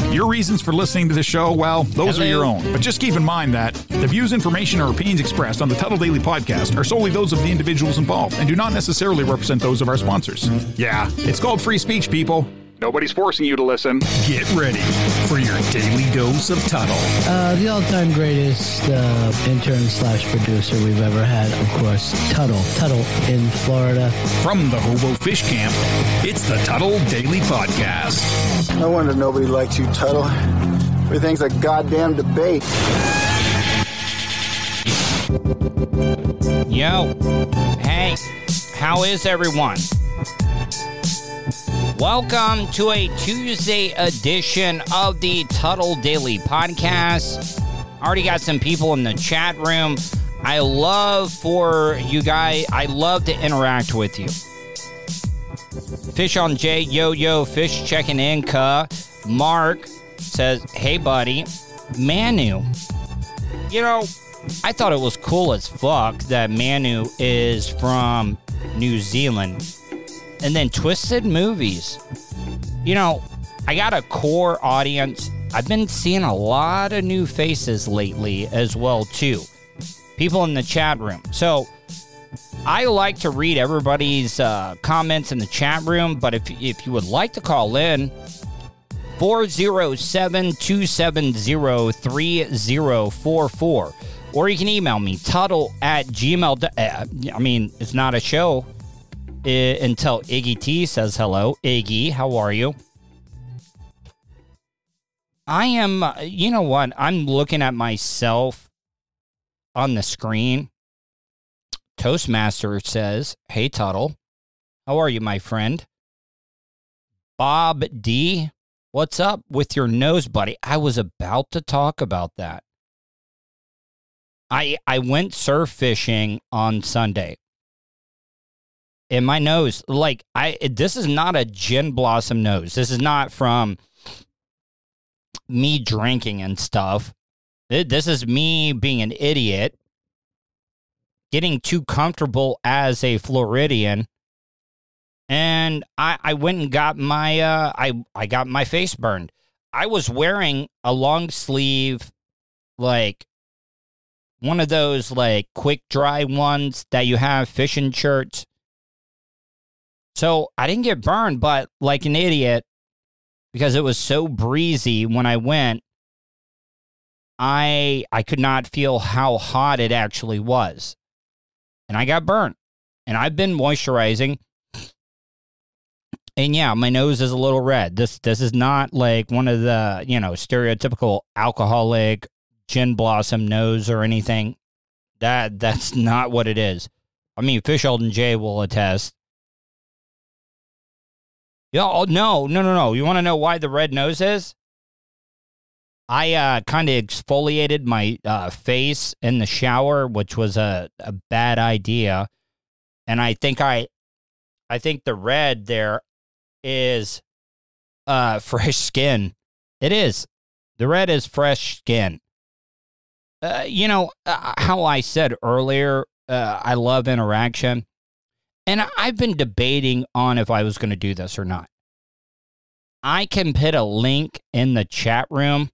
Your reasons for listening to the show, well, those are your own. But just keep in mind that the views, information, or opinions expressed on the Tuttle Daily Podcast are solely those of the individuals involved and do not necessarily represent those of our sponsors. Yeah, it's called free speech, people. Nobody's forcing you to listen. Get ready for your daily dose of Tuttle. The all-time greatest intern/producer we've ever had, of course, Tuttle. Tuttle in Florida. From the Hobo Fish Camp, it's the Tuttle Daily Podcast. No wonder nobody likes you, Tuttle. Everything's a goddamn debate. Yo. Hey. How is everyone? Welcome to a Tuesday edition of the Tuttle Daily Podcast. Already got some people in the chat room. I love for you guys. I love to interact with you. Fish on J, yo, fish checking in, Mark says, hey, buddy. Manu. You know, I thought it was cool as fuck that Manu is from New Zealand. And then Twisted Movies. You know, I got a core audience. I've been seeing a lot of new faces lately as well, too. People in the chat room. So, I like to read everybody's comments in the chat room. But if you would like to call in, 407-270-3044. Or you can email me, tuttle@gmail.com. I mean, it's not a show. Until Iggy T says hello. Iggy, how are you? I am, you know what? I'm looking at myself on the screen. Toastmaster says, hey, Tuttle. How are you, my friend? Bob D, what's up with your nose, buddy? I was about to talk about that. I went surf fishing on Sunday. In my nose, like, this is not a gin blossom nose. This is not from me drinking and stuff. This is me being an idiot, getting too comfortable as a Floridian. And I went and got my, I got my face burned. I was wearing a long sleeve, like, one of those, like, quick dry ones that you have, fishing shirts. So I didn't get burned, but like an idiot, because it was so breezy when I went, I could not feel how hot it actually was. And I got burnt. And I've been moisturizing. And yeah, my nose is a little red. This is not like one of the, stereotypical alcoholic gin blossom nose or anything. That's not what it is. I mean, Fish Elton J will attest. Oh, no. You want to know why the red nose is? I kind of exfoliated my face in the shower, which was a bad idea. And I think the red there is fresh skin. It is. The red is fresh skin. How I said earlier, I love interaction. And I've been debating on if I was going to do this or not. I can put a link in the chat room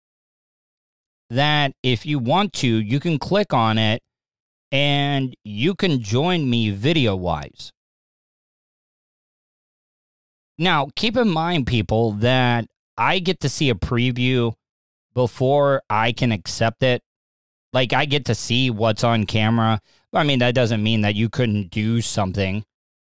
that if you want to, you can click on it and you can join me video-wise. Now, keep in mind, people, that I get to see a preview before I can accept it. Like, I get to see what's on camera. I mean, that doesn't mean that you couldn't do something.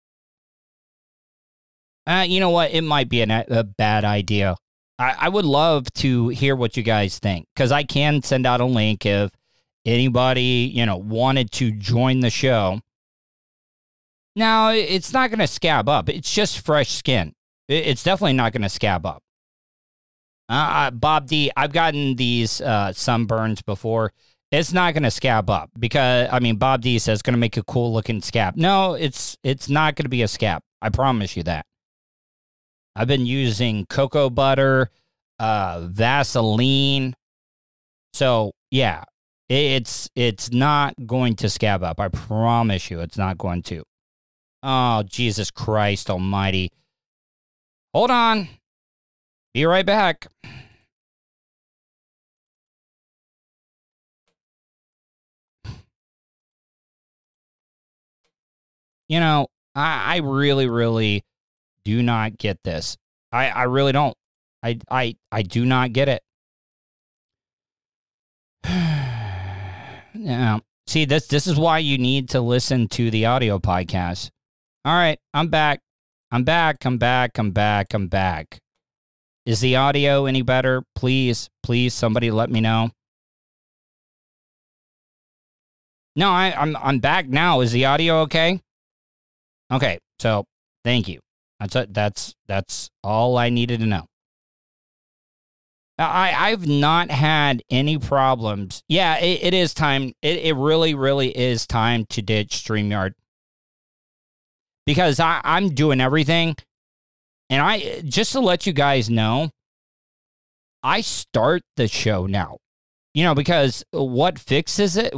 You know what? It might be a bad idea. I would love to hear what you guys think, because I can send out a link if anybody, wanted to join the show. Now, it's not going to scab up. It's just fresh skin. It's definitely not going to scab up. Bob D, I've gotten these sunburns before. It's not going to scab up because, Bob D says it's going to make a cool looking scab. No, it's not going to be a scab. I promise you that. I've been using cocoa butter, Vaseline. So, yeah, it's not going to scab up. I promise you it's not going to. Oh, Jesus Christ almighty. Hold on. Be right back. I really, really do not get this. I really don't. I do not get it. Yeah. See, this is why you need to listen to the audio podcast. All right, I'm back. I'm back. Is the audio any better? Please, somebody let me know. No, I'm back now. Is the audio okay? Okay, so thank you. That's all I needed to know. I've not had any problems. Yeah, it is time. It really, really is time to ditch StreamYard. Because I'm doing everything. And just to let you guys know, I start the show now. Because what fixes it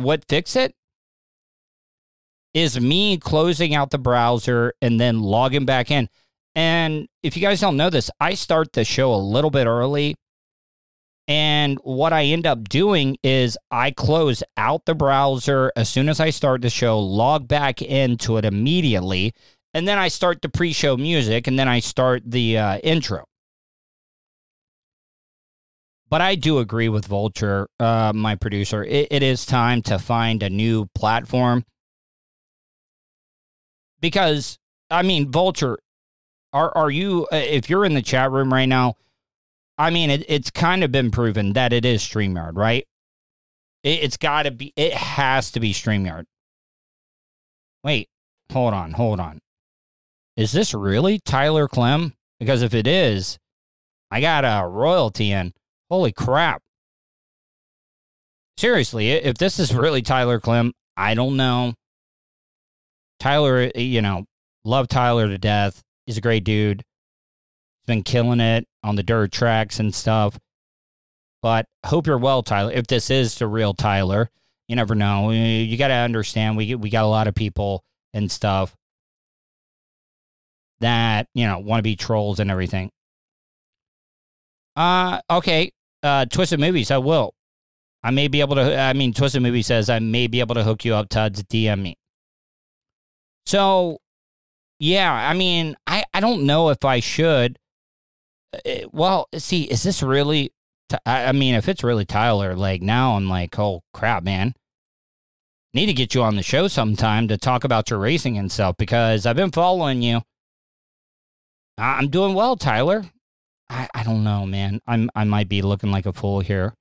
is me closing out the browser and then logging back in. And if you guys don't know this, I start the show a little bit early. And what I end up doing is I close out the browser as soon as I start the show, log back into it immediately, and then I start the pre-show music, and then I start the intro. But I do agree with Vulture, my producer. It is time to find a new platform. Because, Vulture, are you, if you're in the chat room right now, it's kind of been proven that it is StreamYard, right? It has to be StreamYard. Wait, hold on. Is this really Tyler Clem? Because if it is, I got a royalty in. Holy crap. Seriously, if this is really Tyler Clem, I don't know. Tyler, love Tyler to death. He's a great dude. He's been killing it on the dirt tracks and stuff. But hope you're well, Tyler. If this is the real Tyler, you never know. You got to understand, we got a lot of people and stuff that, want to be trolls and everything. Okay. Twisted Movies, I will. I may be able to, Twisted Movie says I may be able to hook you up, Tuds. DM me. So, yeah, I don't know if I should. Well, see, is this really, if it's really Tyler, now I'm like, oh, crap, man. Need to get you on the show sometime to talk about your racing and stuff, because I've been following you. I'm doing well, Tyler. I don't know, man. I might be looking like a fool here.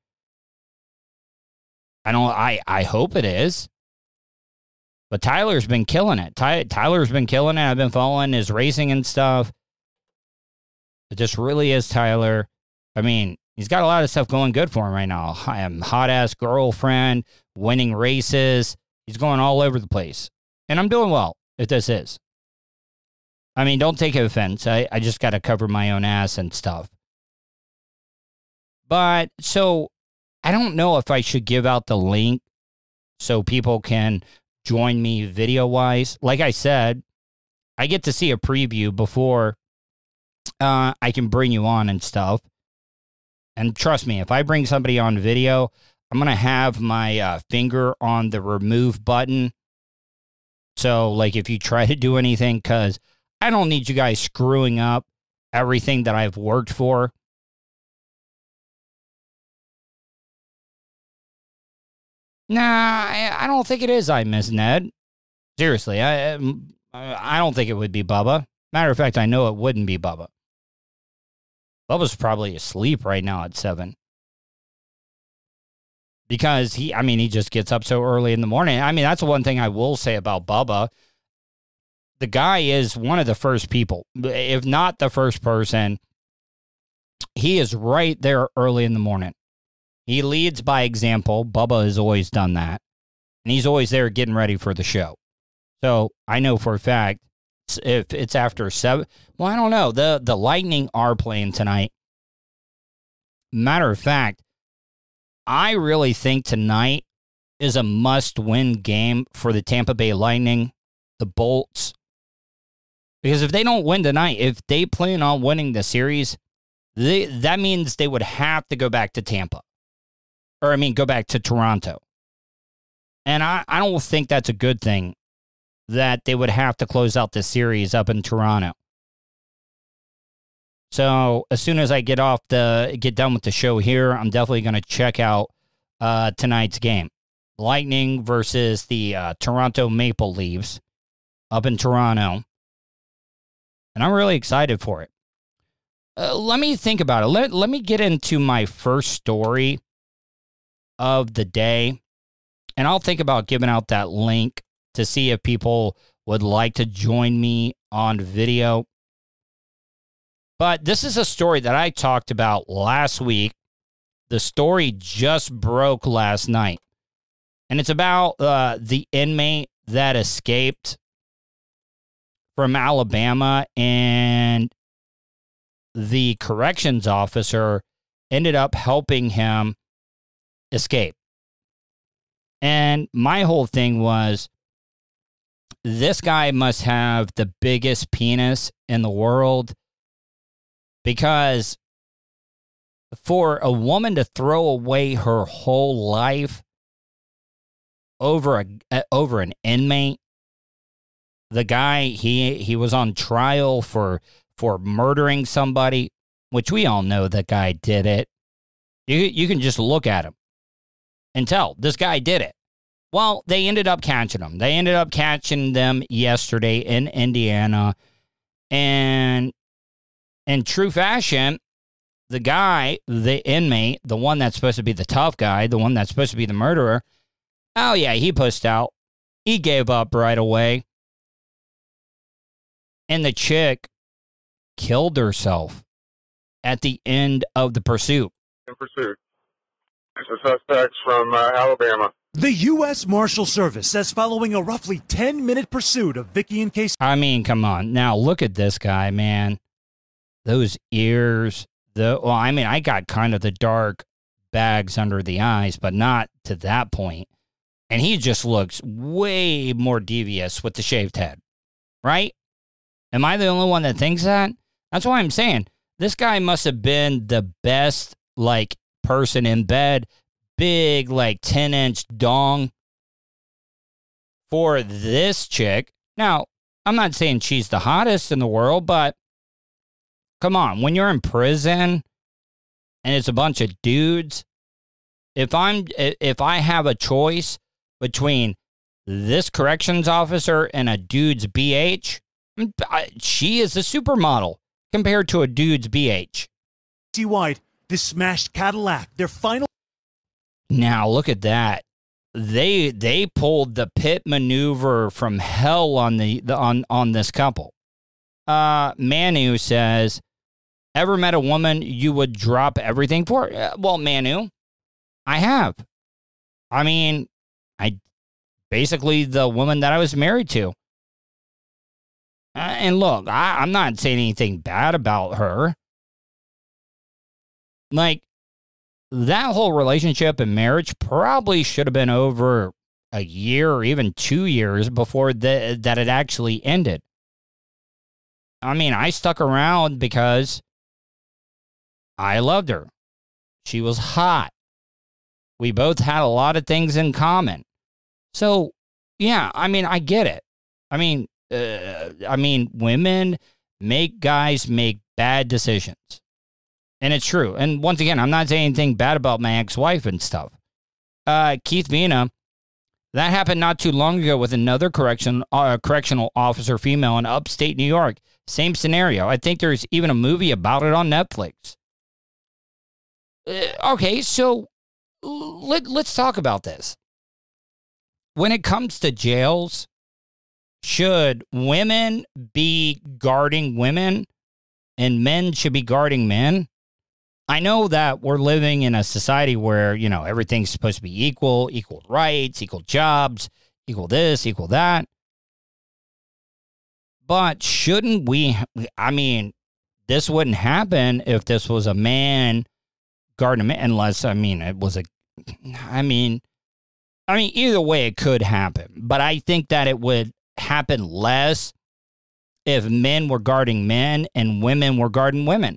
I hope it is. But Tyler's been killing it. Tyler's been killing it. I've been following his racing and stuff. It just really is Tyler. He's got a lot of stuff going good for him right now. Hot-ass girlfriend, winning races. He's going all over the place. And I'm doing well, if this is. Don't take offense. I just got to cover my own ass and stuff. But, so, I don't know if I should give out the link so people can join me video-wise. Like I said, I get to see a preview before I can bring you on and stuff. And trust me, if I bring somebody on video, I'm going to have my finger on the remove button. So, if you try to do anything, because I don't need you guys screwing up everything that I've worked for. Nah, I don't think it is I Miss Ned. Seriously, I don't think it would be Bubba. Matter of fact, I know it wouldn't be Bubba. Bubba's probably asleep right now at 7. Because he just gets up so early in the morning. That's one thing I will say about Bubba. The guy is one of the first people, if not the first person. He is right there early in the morning. He leads by example. Bubba has always done that. And he's always there getting ready for the show. So I know for a fact, if it's after 7, well, I don't know. The Lightning are playing tonight. Matter of fact, I really think tonight is a must-win game for the Tampa Bay Lightning, the Bolts. Because if they don't win tonight, if they plan on winning the series, that means they would have to go back to Tampa. Or, go back to Toronto. And I don't think that's a good thing. that they would have to close out the series up in Toronto. So as soon as I get done with the show here, I'm definitely going to check out tonight's game. Lightning versus the Toronto Maple Leafs up in Toronto. And I'm really excited for it. Let me think about it. Let me get into my first story of the day. And I'll think about giving out that link to see if people would like to join me on video. But this is a story that I talked about last week. The story just broke last night. And it's about the inmate that escaped from Alabama, and the corrections officer ended up helping him escape. And my whole thing was, this guy must have the biggest penis in the world, because for a woman to throw away her whole life over an inmate, the guy, he was on trial for murdering somebody, which we all know that guy did it. You can just look at him and tell this guy did it. Well, they ended up catching him. They ended up catching them yesterday in Indiana. And in true fashion, the guy, the inmate, the one that's supposed to be the tough guy, the one that's supposed to be the murderer, oh yeah, he pushed out. He gave up right away. And the chick killed herself at the end of the pursuit. In pursuit. It's a suspect from Alabama. The U.S. Marshal Service says following a roughly 10-minute pursuit of Vicky and Casey. I mean, come on. Now, look at this guy, man. Those ears. I got kind of the dark bags under the eyes, but not to that point. And he just looks way more devious with the shaved head, right? Am I the only one that thinks that? That's why I'm saying this guy must have been the best, person in bed. Big, 10-inch dong for this chick. Now, I'm not saying she's the hottest in the world, but come on, when you're in prison and it's a bunch of dudes, if I have a choice between this corrections officer and a dude's BH, she is a supermodel compared to a dude's BH. Casey White, this smashed Cadillac, their final. Now look at that. They pulled the pit maneuver from hell on on this couple. Manu says, ever met a woman you would drop everything for? Well, Manu, I have. I mean, basically the woman that I was married to. And look, I'm not saying anything bad about her. That whole relationship and marriage probably should have been over a year or even 2 years before that it actually ended. I mean, I stuck around because I loved her. She was hot. We both had a lot of things in common. So, yeah, I mean, I get it. I mean, women make guys make bad decisions. And it's true. And once again, I'm not saying anything bad about my ex-wife and stuff. Keith Vina, that happened not too long ago with another correctional officer female in upstate New York. Same scenario. I think there's even a movie about it on Netflix. Okay, so let's talk about this. When it comes to jails, should women be guarding women and men should be guarding men? I know that we're living in a society where, everything's supposed to be equal rights, equal jobs, equal this, equal that. But shouldn't we, this wouldn't happen if this was a man guarding a man, unless, it was either way it could happen. But I think that it would happen less if men were guarding men and women were guarding women.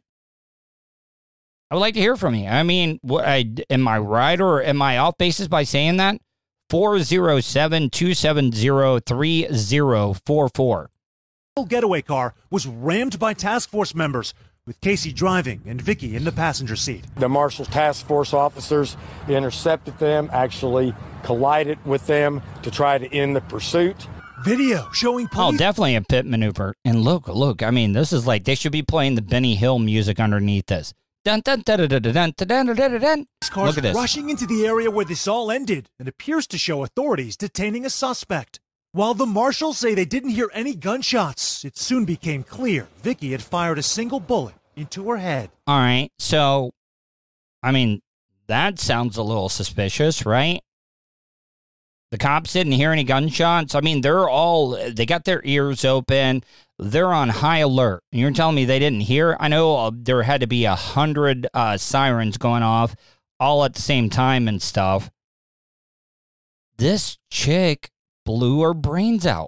I would like to hear from you. Am I right or am I off basis by saying that? 407-270-3044. Getaway car was rammed by task force members, with Casey driving and Vicky in the passenger seat. The Marshall Task Force officers intercepted them, actually collided with them to try to end the pursuit. Video showing police. Oh, definitely a pit maneuver. And look. I mean, this is like, they should be playing the Benny Hill music underneath this. Dun, dun, dun, dun, dun, dun, dun, dun, dun, dun. Cars Look at this. rushing into the area where this all ended and appears to show authorities detaining a suspect. While the marshals say they didn't hear any gunshots, it soon became clear Vicky had fired a single bullet into her head. All right. So, I mean, that sounds a little suspicious, right? The cops didn't hear any gunshots. I mean, they got their ears open. They're on high alert. And you're telling me they didn't hear? I know there had to be 100 sirens going off all at the same time and stuff. This chick blew her brains out.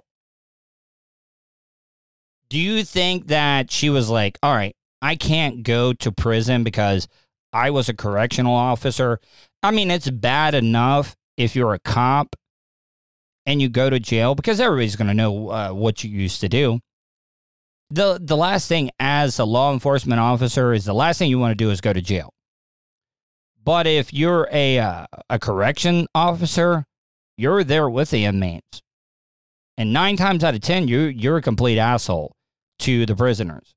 Do you think that she was like, all right, I can't go to prison because I was a correctional officer? I mean, it's bad enough if you're a cop and you go to jail because everybody's going to know what you used to do. The last thing as a law enforcement officer is the last thing you want to do is go to jail. But if you're a correction officer, you're there with the inmates. And 9 times out of 10, you're a complete asshole to the prisoners.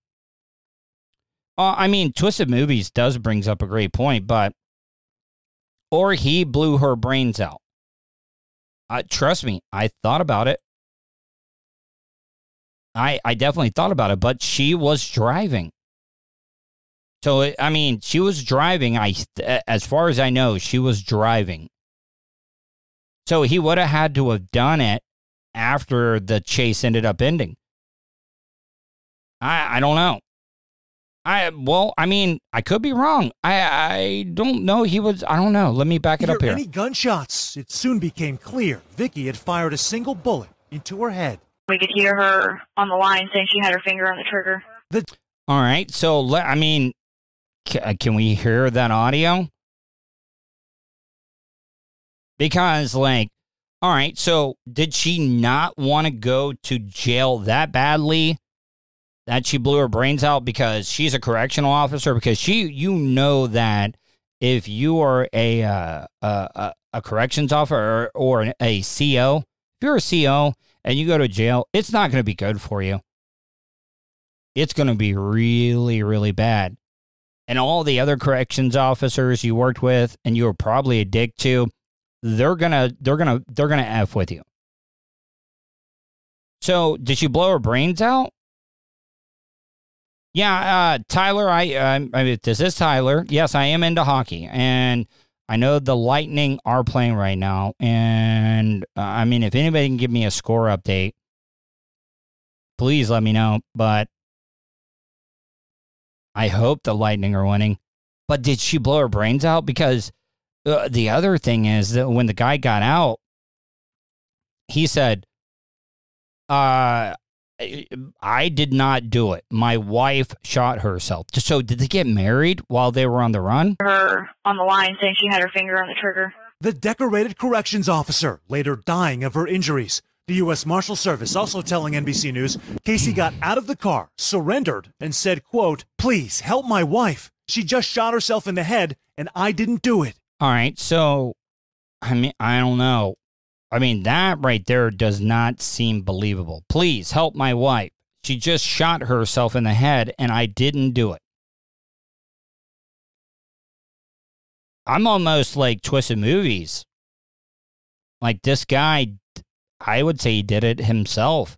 I mean, Twisted Movies does brings up a great point, or he blew her brains out. Trust me, I thought about it. I definitely thought about it, but she was driving. So, I mean, she was driving. As far as I know, she was driving. So he would have had to have done it after the chase ended up ending. I don't know. I mean, I could be wrong. I don't know. I don't know. Let me back it up here. Any gunshots? It soon became clear Vicky had fired a single bullet into her head. We could hear her on the line saying she had her finger on the trigger. All right. So, I mean, can we hear that audio? Because, like, all right, so did she not want to go to jail that badly that she blew her brains out because she's a correctional officer? Because you know that if you are a corrections officer or a CO, if you're a CO and you go to jail, it's not going to be good for you. It's going to be really, really bad. And all the other corrections officers you worked with and you were probably a dick to, they're gonna F with you. So did she blow her brains out? Yeah, Tyler, I mean, this is Tyler. Yes, I am into hockey, and I know the Lightning are playing right now. And I mean, if anybody can give me a score update, please let me know. But I hope the Lightning are winning. But did she blow her brains out? Because the other thing is that when the guy got out, he said, I did not do it. My wife shot herself. So did they get married while they were on the run? Her on the line saying she had her finger on the trigger. The decorated corrections officer later dying of her injuries. The U.S. Marshal Service also telling NBC News Casey got out of the car, surrendered, and said, quote, "Please help my wife. She just shot herself in the head, and I didn't do it." All right, so, I mean, I don't know. I mean, that right there does not seem believable. Please help my wife. She just shot herself in the head, and I didn't do it. I'm almost like Twisted Movies. Like this guy, I would say he did it himself.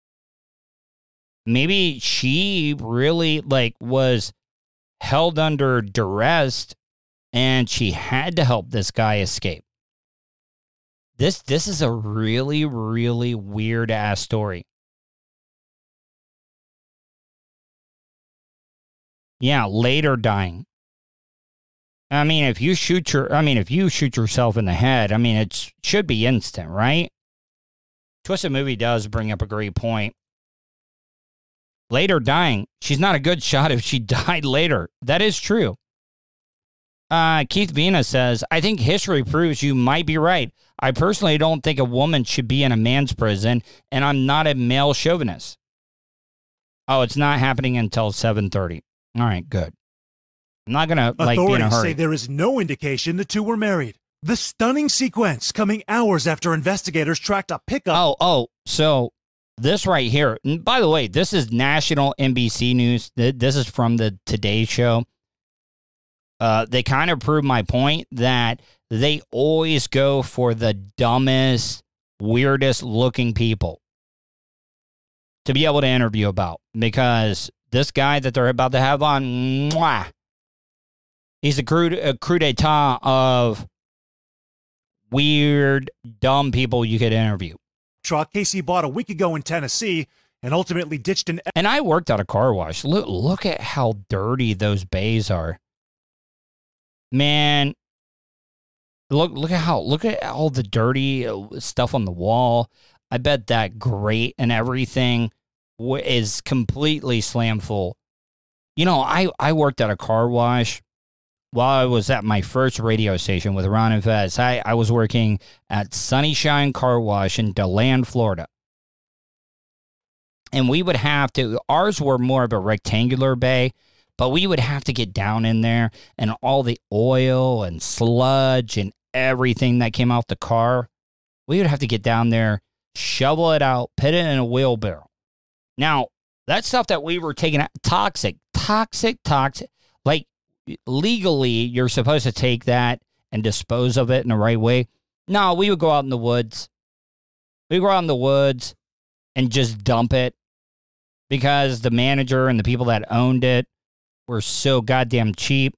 Maybe she really was held under duress and she had to help this guy escape. This is a really, really weird ass story. Yeah, later dying. I mean, if you shoot yourself in the head, I mean, it should be instant, right? Twisted Movie does bring up a great point. Later dying. She's not a good shot if she died later. That is true. Keith Vina says, I think history proves you might be right. I personally don't think a woman should be in a man's prison, and I'm not a male chauvinist. Oh, it's not happening until 7:30. All right, good. I'm not going to be in a Authorities hurry. say there is no indication the two were married. The stunning sequence coming hours after investigators tracked a pickup. So this right here, and by the way, this is national NBC news. This is from the Today Show. They kind of prove my point that they always go for the dumbest, weirdest looking people to be able to interview about, because this guy that they're about to have on, he's a coup d'etat of weird, dumb people you could interview. Truck Casey bought a week ago in Tennessee and ultimately ditched an... And I worked at a car wash. Look at how dirty those bays are. Man, look at all the dirty stuff on the wall. I bet that grate and everything is completely slam full. You know, I worked at a car wash while I was at my first radio station with Ron and Fez. I was working at Sunnyshine Car Wash in DeLand, Florida. And we would have to, ours were more of a rectangular bay, but we would have to get down in there, and all the oil and sludge and everything that came off the car, we would have to get down there, shovel it out, put it in a wheelbarrow. Now, that stuff that we were taking out, toxic. Like, legally, you're supposed to take that and dispose of it in the right way. No, we would go out in the woods. We would go out in the woods and just dump it, because the manager and the people that owned it were so goddamn cheap.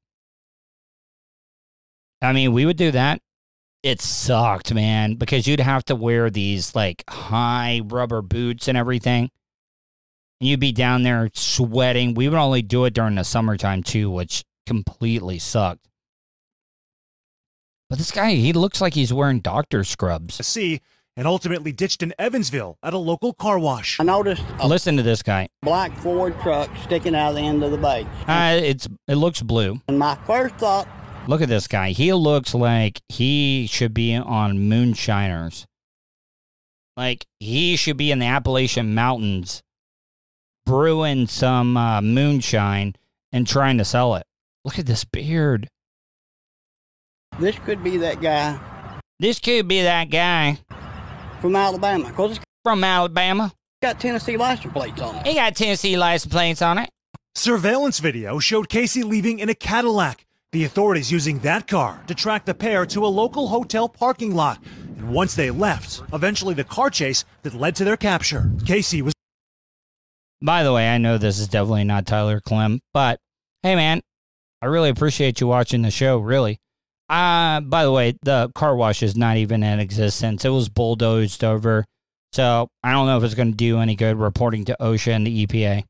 I mean, we would do that. It sucked, man, because you'd have to wear these like high rubber boots and everything. And you'd be down there sweating. We would only do it during the summertime too, which completely sucked. But this guy, he looks like he's wearing doctor scrubs. Tennessee and ultimately ditched in Evansville at a local car wash. I noticed Listen to this guy. black Ford truck sticking out of the end of the bay. It looks blue. And my first thought, Look at this guy. He looks like he should be on Moonshiners. Like, he should be in the Appalachian Mountains brewing some moonshine and trying to sell it. Look at this beard. this could be that guy This could be that guy from Alabama. Because it's from Alabama. got Tennessee license plates on it. He got Tennessee license plates on it. Surveillance video showed Casey leaving in a Cadillac. The authorities using that car to track the pair to a local hotel parking lot. And once they left, eventually the car chase that led to their capture. Casey was... By the way, I know this is definitely not Tyler Clem, but hey, man, I really appreciate you watching the show, really. By the way, the car wash is not even in existence. It was bulldozed over, so I don't know if it's going to do any good reporting to OSHA and the EPA.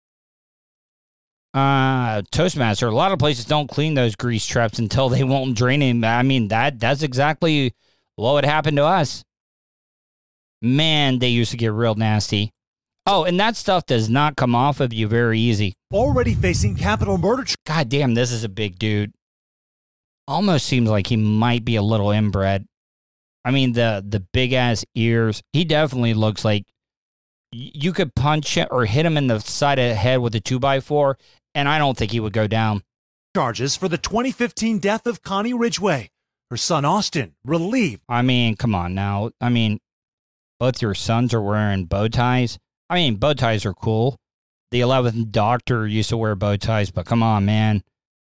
Toastmaster, a lot of places don't clean those grease traps until they won't drain them. I mean, that's exactly what would happen to us. Man, they used to get real nasty. Oh, and that stuff does not come off of you very easy. already facing capital murder. God damn, this is a big dude. Almost seems like he might be a little inbred. I mean, the big-ass ears. He definitely looks like you could punch him or hit him in the side of the head with a 2x4, and I don't think he would go down. Charges for the 2015 death of Connie Ridgway. Her son, Austin, relieved. I mean, come on now. I mean, both your sons are wearing bow ties. I mean, bow ties are cool. The 11th Doctor used to wear bow ties, but come on, man.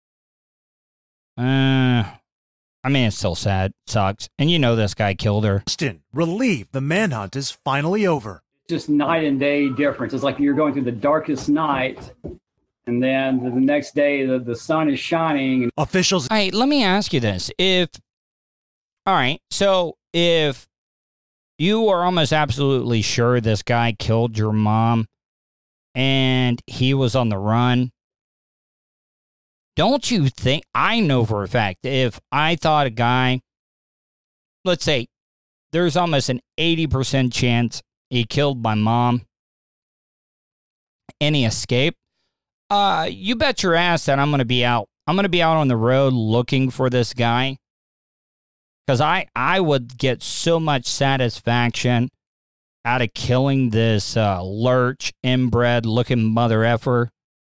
I mean, it's still sad. Sucks. And you know this guy killed her. Austin, relieved the manhunt is finally over. Just night and day difference. It's like you're going through the darkest night, and then the next day the sun is shining. Officials. All right, let me ask you this. All right, so if you are almost absolutely sure this guy killed your mom and he was on the run, don't you think, I know for a fact, if I thought a guy, let's say there's almost an 80% chance he killed my mom and he escaped, you bet your ass that I'm going to be out I'm going to be out on the road looking for this guy because I would get so much satisfaction out of killing this lurch, inbred-looking mother effer.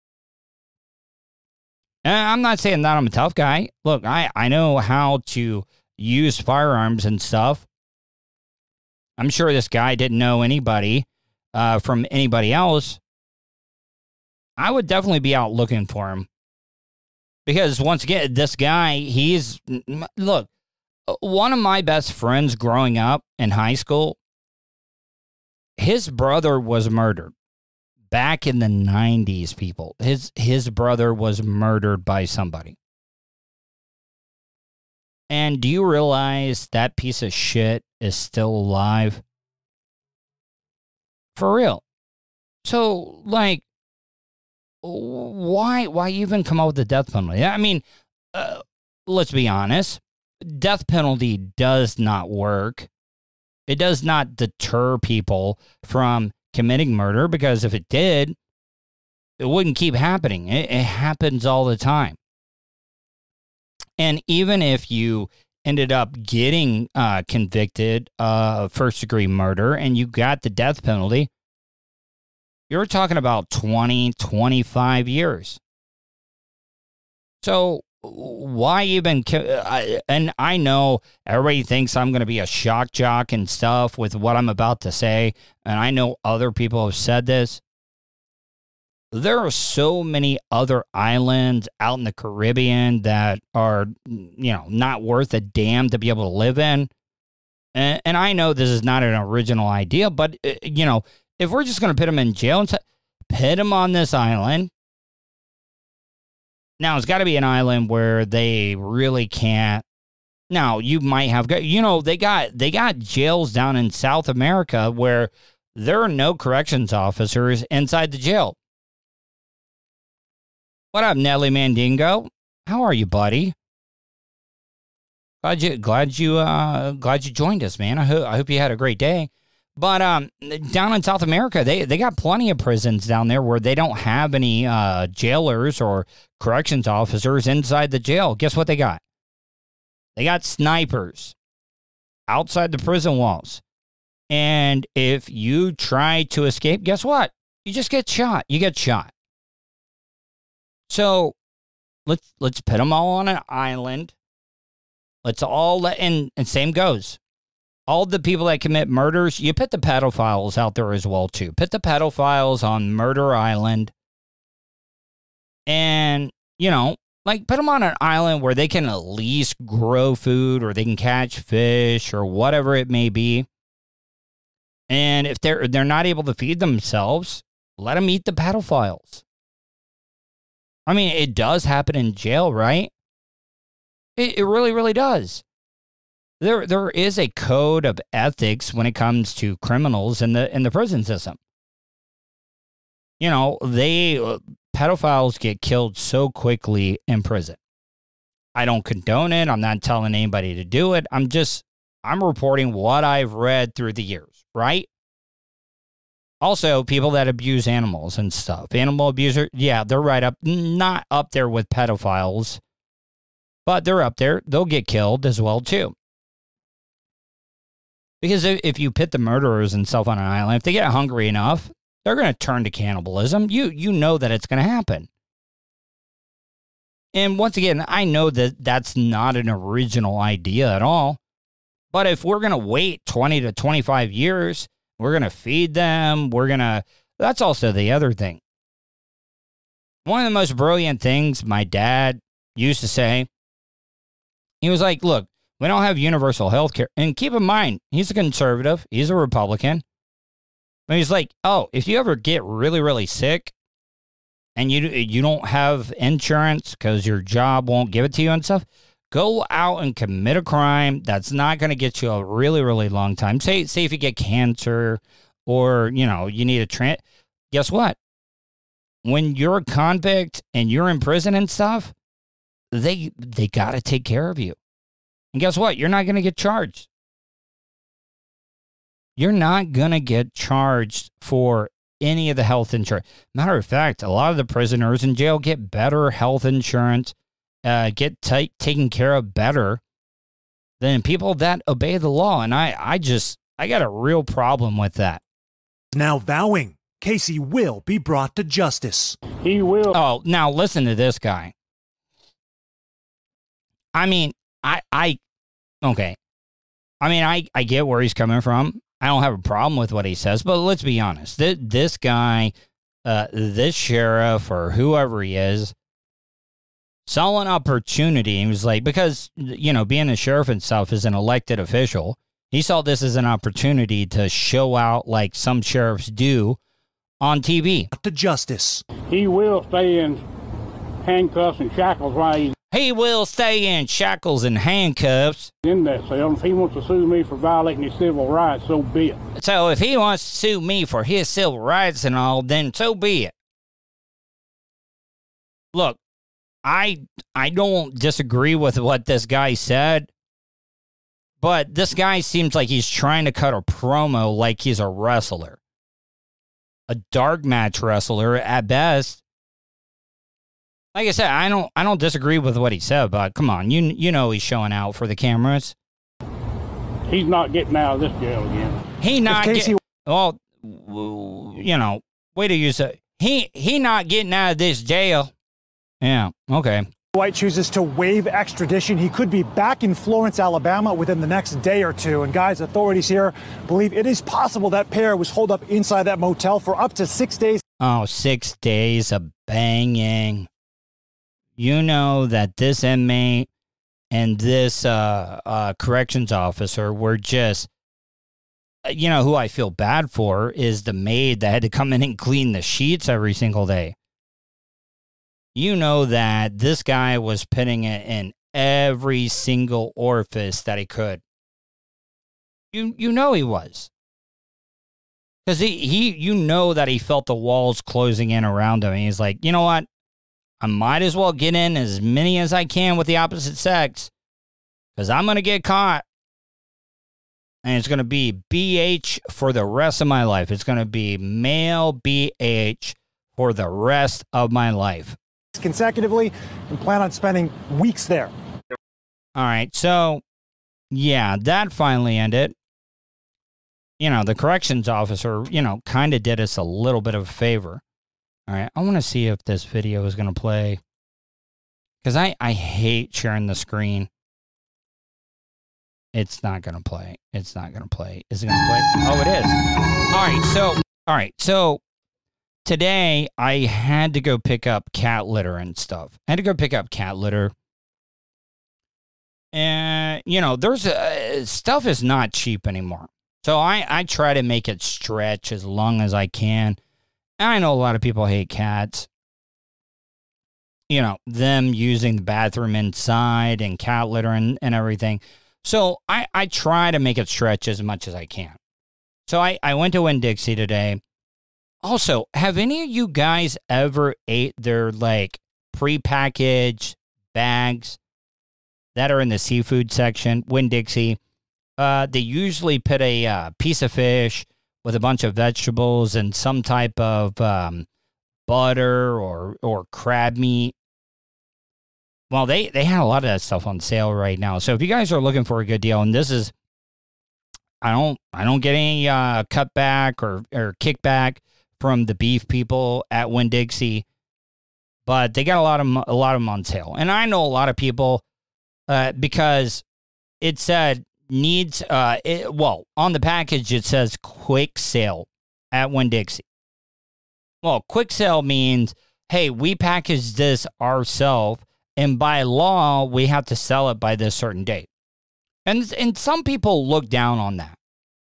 And I'm not saying that I'm a tough guy. Look, I know how to use firearms and stuff. I'm sure this guy didn't know anybody from anybody else. I would definitely be out looking for him. Because once again, this guy, look, one of my best friends growing up in high school, his brother was murdered. Back in the 90s, people. His brother was murdered by somebody. And do you realize that piece of shit is still alive? For real. So, like, why even come up with the death penalty? I mean, let's be honest. Death penalty does not work. It does not deter people from committing murder, because if it did, it wouldn't keep happening. It happens all the time. And even if you ended up getting convicted of first-degree murder and you got the death penalty, you're talking about 20, 25 years. So why even... and I know everybody thinks I'm going to be a shock jock and stuff with what I'm about to say, and I know other people have said this. There are so many other islands out in the Caribbean that are, not worth a damn to be able to live in. And I know this is not an original idea, but, if we're just going to put them in jail and put them on this island. Now, it's got to be an island where they really can't. Now, you might have, they got jails down in South America where there are no corrections officers inside the jail. What up, Nelly Mandingo? How are you, buddy? Glad you joined us, man. I hope you had a great day. But down in South America, they got plenty of prisons down there where they don't have any jailers or corrections officers inside the jail. Guess what they got? They got snipers outside the prison walls. And if you try to escape, guess what? You just get shot. You get shot. So let's put them all on an island. Let's all and same goes. All the people that commit murders, you put the pedophiles out there as well, too. Put the pedophiles on Murder Island. And, put them on an island where they can at least grow food or they can catch fish or whatever it may be. And if they're not able to feed themselves, let them eat the pedophiles. I mean, it does happen in jail, right? It really, really does. There is a code of ethics when it comes to criminals in the prison system. Pedophiles get killed so quickly in prison. I don't condone it. I'm not telling anybody to do it. I'm reporting what I've read through the years, right? Also, people that abuse animals and stuff. Animal abuser, yeah, they're right up, not up there with pedophiles, but they're up there. They'll get killed as well, too. Because if you put the murderers and stuff on an island, if they get hungry enough, they're going to turn to cannibalism. You know that it's going to happen. And once again, I know that that's not an original idea at all. But if we're going to wait 20 to 25 years, we're going to feed them. That's also the other thing. One of the most brilliant things my dad used to say, he was like, look, we don't have universal health care. And keep in mind, he's a conservative. He's a Republican. But he's like, oh, if you ever get really, really sick and you don't have insurance because your job won't give it to you and stuff, go out and commit a crime that's not going to get you a really, really long time. Say if you get cancer or, you need a guess what? When you're a convict and you're in prison and stuff, they got to take care of you. And guess what? You're not going to get charged. You're not going to get charged for any of the health insurance. Matter of fact, a lot of the prisoners in jail get better health insurance get taken care of better than people that obey the law. And I got a real problem with that. Now vowing Casey will be brought to justice. He will. Oh, now listen to this guy. I mean, okay. I mean, I get where he's coming from. I don't have a problem with what he says, but let's be honest. This guy, this sheriff or whoever he is, saw an opportunity. He was like, because, being a sheriff and stuff is an elected official. He saw this as an opportunity to show out like some sheriffs do on TV. To justice. He will stay in handcuffs and shackles while he's He will stay in shackles and handcuffs. in that cell. If he wants to sue me for violating his civil rights, so be it. So if he wants to sue me for his civil rights and all, then so be it. Look, I don't disagree with what this guy said, but this guy seems like he's trying to cut a promo like he's a wrestler. A dark match wrestler at best. Like I said, I don't disagree with what he said, but come on, you know he's showing out for the cameras. He's not getting out of this jail again. He not Casey- well, way to use it. He not getting out of this jail. Yeah, okay. White chooses to waive extradition. He could be back in Florence, Alabama within the next day or two. And guys, authorities here believe it is possible that pair was holed up inside that motel for up to 6 days. Oh, 6 days of banging. You know that this inmate and this corrections officer were just, who I feel bad for is the maid that had to come in and clean the sheets every single day. You know that this guy was putting it in every single orifice that he could. You know he was. Because you know that he felt the walls closing in around him. And he's like, you know what? I might as well get in as many as I can with the opposite sex. Because I'm going to get caught. And it's going to be BH for the rest of my life. It's going to be male BH for the rest of my life. Consecutively and plan on spending weeks there. All right, so, yeah, that finally ended. The corrections officer, kind of did us a little bit of a favor. All right, I want to see if this video is going to play. Because I hate sharing the screen. It's not going to play. It's not going to play. Is it going to play? Oh, it is. All right, so today I had to go pick up cat litter and stuff. I had to go pick up cat litter. And, there's stuff is not cheap anymore. So I try to make it stretch as long as I can. And I know a lot of people hate cats. Them using the bathroom inside and cat litter and everything. So I try to make it stretch as much as I can. So I went to Winn-Dixie today. Also, have any of you guys ever ate their, prepackaged bags that are in the seafood section? Winn-Dixie. They usually put a piece of fish with a bunch of vegetables and some type of butter or crab meat. Well, they had a lot of that stuff on sale right now. So if you guys are looking for a good deal, and this is, I don't get any cutback or kickback from the beef people at Winn-Dixie, but they got a lot of them on sale. And I know a lot of people because it said needs on the package it says quick sale at Winn-Dixie. Well, quick sale means, hey, we packaged this ourselves, and by law we have to sell it by this certain date. And some people look down on that.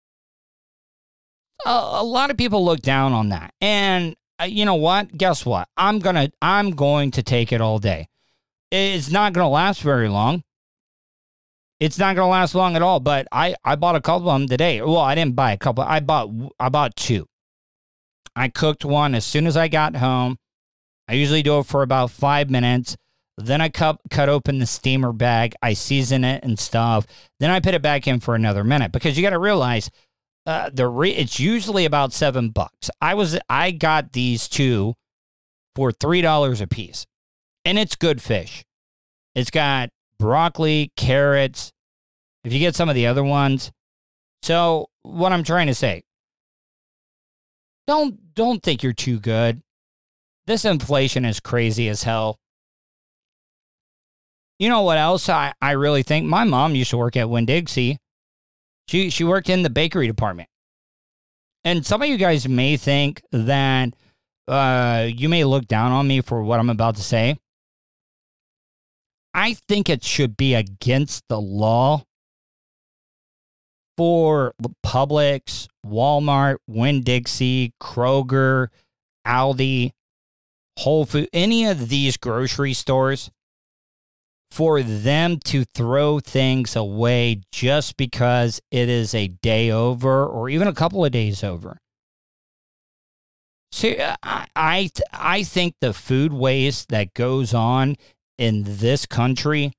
A lot of people look down on that. And you know what? Guess what? I'm going to take it all day. It's not going to last very long. It's not going to last long at all, but I bought a couple of them today. Well, I didn't buy a couple. I bought two. I cooked one as soon as I got home. I usually do it for about 5 minutes. Then I cut open the steamer bag. I season it and stuff. Then I put it back in for another minute because you got to realize it's usually about $7. I got these two for $3 a piece, and it's good fish. It's got broccoli, carrots. If you get some of the other ones. So what I'm trying to say, don't think you're too good. This inflation is crazy as hell. You know what else I really think? My mom used to work at Winn-Dixie. She worked in the bakery department. And some of you guys may think that you may look down on me for what I'm about to say. I think it should be against the law for Publix, Walmart, Winn-Dixie, Kroger, Aldi, Whole Foods, any of these grocery stores, for them to throw things away just because it is a day over or even a couple of days over. See, I think the food waste that goes on in this country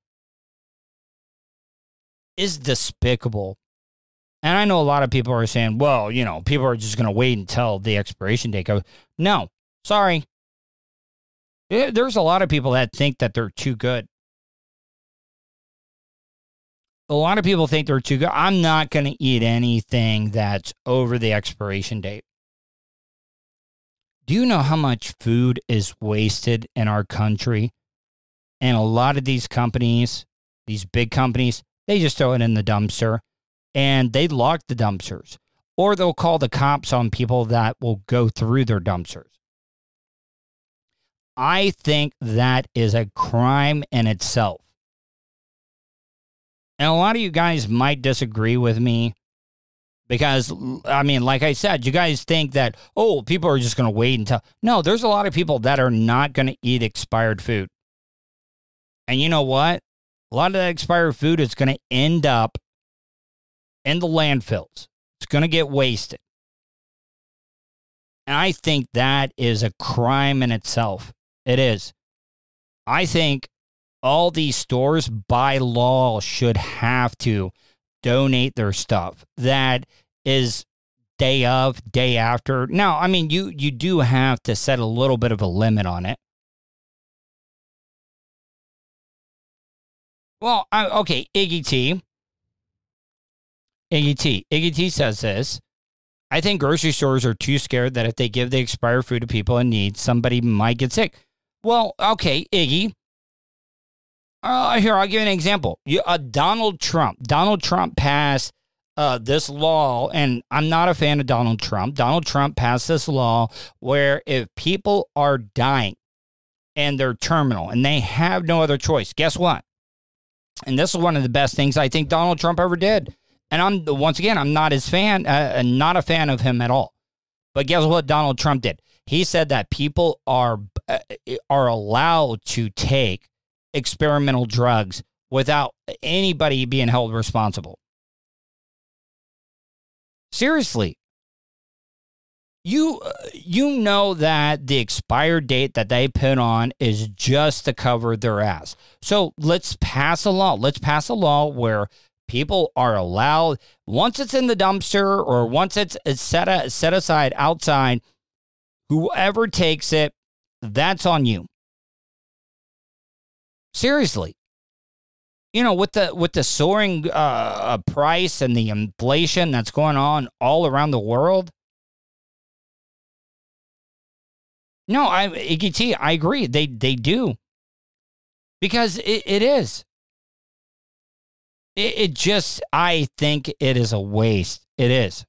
is despicable. And I know a lot of people are saying, well, you know, people are just going to wait until the expiration date goes. No, sorry. There's a lot of people that think that they're too good. A lot of people think they're too good. I'm not going to eat anything that's over the expiration date. Do you know how much food is wasted in our country? And a lot of these companies, these big companies, they just throw it in the dumpster and they lock the dumpsters. Or they'll call the cops on people that will go through their dumpsters. I think that is a crime in itself. And a lot of you guys might disagree with me because, I mean, like I said, you guys think that, oh, people are just going to wait until. No, there's a lot of people that are not going to eat expired food. And you know what? A lot of that expired food is going to end up in the landfills. It's going to get wasted. And I think that is a crime in itself. It is. I think all these stores by law should have to donate their stuff. That is day of, day after. Now, I mean, you do have to set a little bit of a limit on it. Well, okay, Iggy T says this. I think grocery stores are too scared that if they give the expired food to people in need, somebody might get sick. Well, okay, Iggy. Here, I'll give you an example. Donald Trump passed this law, and I'm not a fan of Donald Trump. Donald Trump passed this law where if people are dying and they're terminal and they have no other choice, guess what? And this is one of the best things I think Donald Trump ever did. And I'm not his fan, not a fan of him at all. But guess what Donald Trump did? He said that people are allowed to take experimental drugs without anybody being held responsible. Seriously. You know that the expired date that they put on is just to cover their ass. So let's pass a law. Let's pass a law where people are allowed, once it's in the dumpster or once it's set aside outside, whoever takes it, that's on you. Seriously. You know, with the soaring price and the inflation that's going on all around the world. No, Iggy T, I agree. They do. Because it is. It just, I think it is a waste. It is.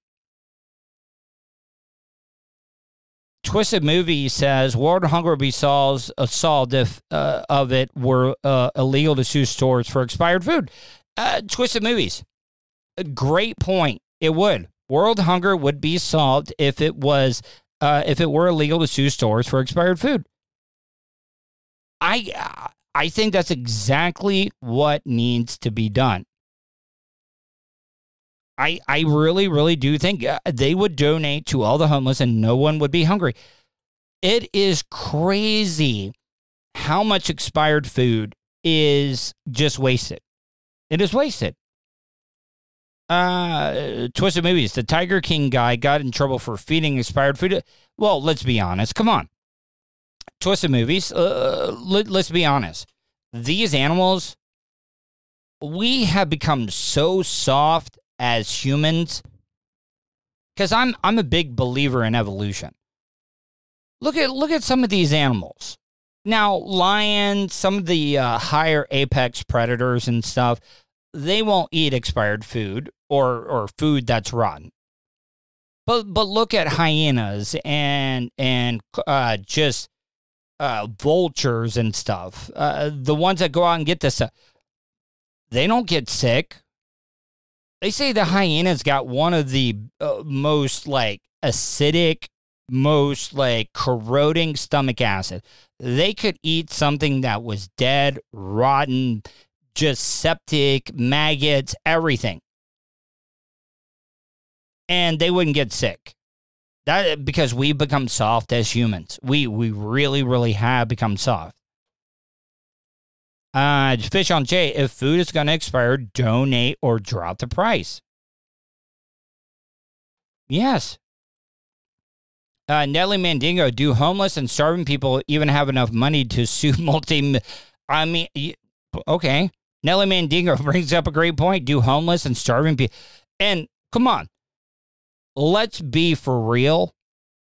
Twisted Movie says, World Hunger would be solved if of it were illegal to sue stores for expired food. Twisted Movies. A great point. It would. World hunger would be solved if it were illegal to sue stores for expired food. I think that's exactly what needs to be done. I really, really do think they would donate to all the homeless and no one would be hungry. It is crazy how much expired food is just wasted. It is wasted. Twisted Movies. The Tiger King guy got in trouble for feeding expired food. Well, let's be honest. Come on. Twisted Movies. Let's be honest. these animals, we have become so soft as humans. Because I'm a big believer in evolution. Look at some of these animals. Now, lions, some of the higher apex predators and stuff, they won't eat expired food or food that's rotten. But look at hyenas and just vultures and stuff. The ones that go out and get this stuff, they don't get sick. They say the hyenas got one of the most like acidic, most like corroding stomach acid. They could eat something that was dead, rotten, just septic, maggots, everything. And they wouldn't get sick. That because we become soft as humans. We really, really have become soft. Fish on J, if food is going to expire, donate or drop the price. Yes. Nelly Mandingo, do homeless and starving people even have enough money to sue I mean, okay. Nelly Mandingo brings up a great point. Do homeless and starving people. And come on. Let's be for real.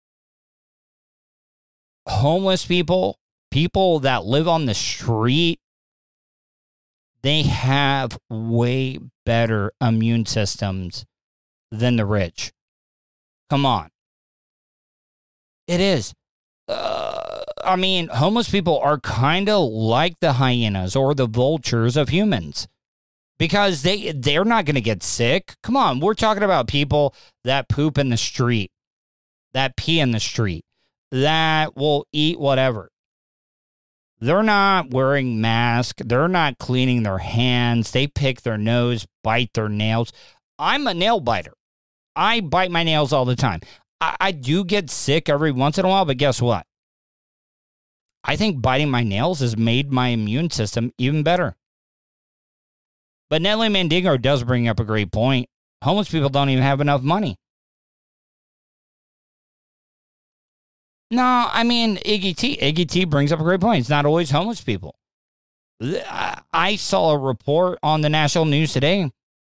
Homeless people, people that live on the street, they have way better immune systems than the rich. Come on. It is. I mean, homeless people are kind of like the hyenas or the vultures of humans because they're not going to get sick. Come on. We're talking about people that poop in the street, that pee in the street, that will eat whatever. They're not wearing masks. They're not cleaning their hands. They pick their nose, bite their nails. I'm a nail biter. I bite my nails all the time. I do get sick every once in a while, but guess what? I think biting my nails has made my immune system even better. But Nelly Mandingo does bring up a great point. Homeless people don't even have enough money. No, I mean, Iggy T brings up a great point. It's not always homeless people. I saw a report on the national news today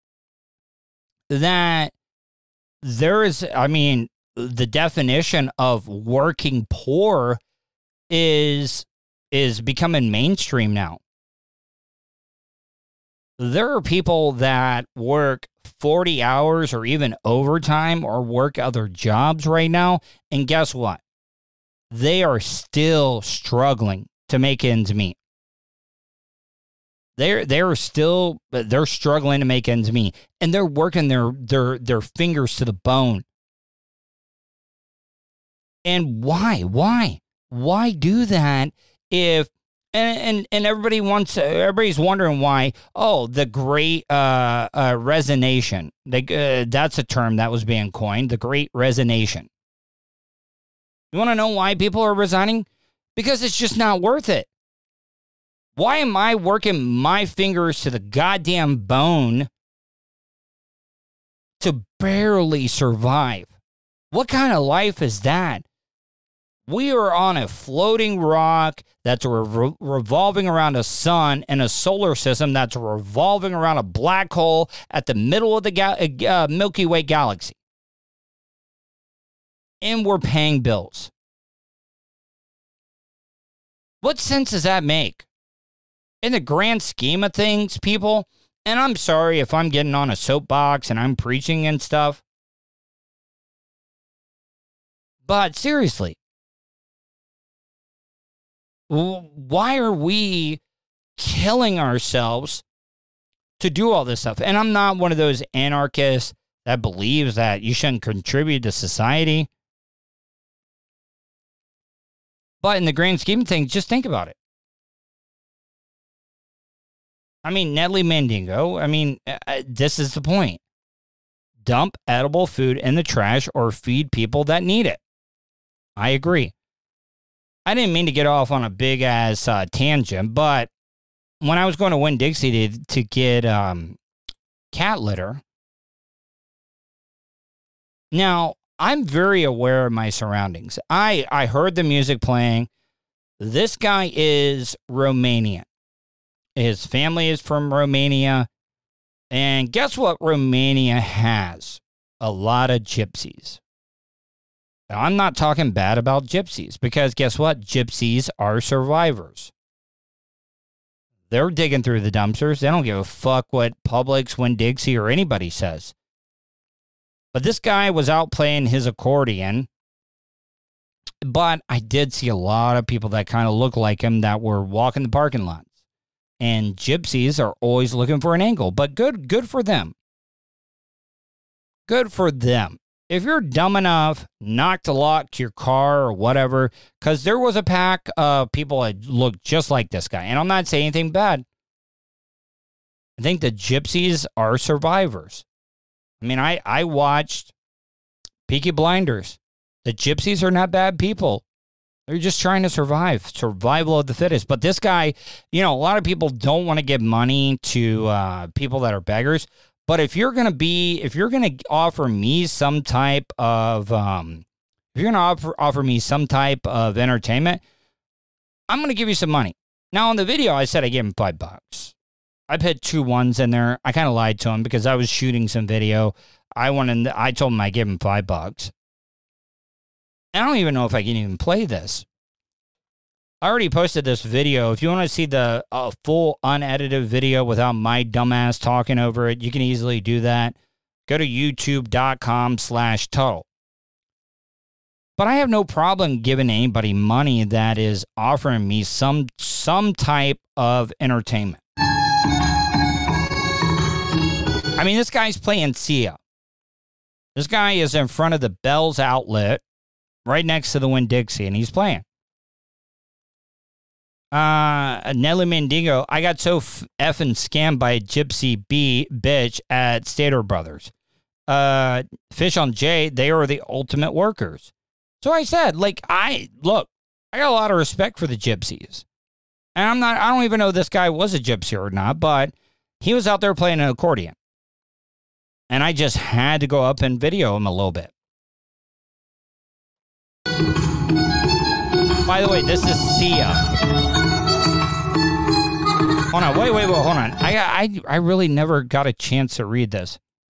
that there is, I mean, the definition of working poor is becoming mainstream now. There are people that work 40 hours or even overtime or work other jobs right now. And guess what? They are still struggling to make ends meet. They're struggling to make ends meet. And they're working their fingers to the bone. And why? Why do that if and everybody's wondering why? Oh, the great resignation. That's a term that was being coined, the great resignation. You want to know why people are resigning? Because it's just not worth it. Why am I working my fingers to the goddamn bone to barely survive? What kind of life is that? We are on a floating rock that's revolving around a sun and a solar system that's revolving around a black hole at the middle of the Milky Way galaxy. And we're paying bills. What sense does that make? In the grand scheme of things, people, and I'm sorry if I'm getting on a soapbox and I'm preaching and stuff, but seriously, why are we killing ourselves to do all this stuff? And I'm not one of those anarchists that believes that you shouldn't contribute to society. But in the grand scheme of things, just think about it. I mean, Nelly Mandingo, this is the point. Dump edible food in the trash or feed people that need it. I agree. I didn't mean to get off on a big-ass tangent, but when I was going to Winn-Dixie to get cat litter, now, I'm very aware of my surroundings. I heard the music playing. This guy is Romanian. His family is from Romania. And guess what Romania has? A lot of gypsies. Now, I'm not talking bad about gypsies because guess what? Gypsies are survivors. They're digging through the dumpsters. They don't give a fuck what Publix, Winn-Dixie, or anybody says. But this guy was out playing his accordion. But I did see a lot of people that kind of look like him that were walking the parking lots. And gypsies are always looking for an angle. But good for them. Good for them. If you're dumb enough not to lock your car or whatever, because there was a pack of people that looked just like this guy. And I'm not saying anything bad. I think the gypsies are survivors. I mean, I watched Peaky Blinders. The gypsies are not bad people. They're just trying to survive. Survival of the fittest. But this guy, a lot of people don't want to give money to people that are beggars. But if you're going to offer me some type of, offer me some type of entertainment, I'm going to give you some money. Now, on the video, I said I gave him $5. I put 2 ones in there. I kind of lied to him because I was shooting some video. I told him I gave him $5. I don't even know if I can even play this. I already posted this video. If you want to see the full unedited video without my dumbass talking over it, you can easily do that. Go to youtube.com/Tuttle. But I have no problem giving anybody money that is offering me some type of entertainment. I mean, this guy's playing Sia. This guy is in front of the Bell's Outlet, right next to the Winn-Dixie, and he's playing. Nelly Mendigo, I got so effing scammed by a gypsy bitch at Stater Brothers. Fish on J, they are the ultimate workers. So I said, I got a lot of respect for the gypsies. And I don't even know if this guy was a gypsy or not, but he was out there playing an accordion. And I just had to go up and video him a little bit. By the way, this is Sia. Hold on, wait, hold on. I really never got a chance to read this.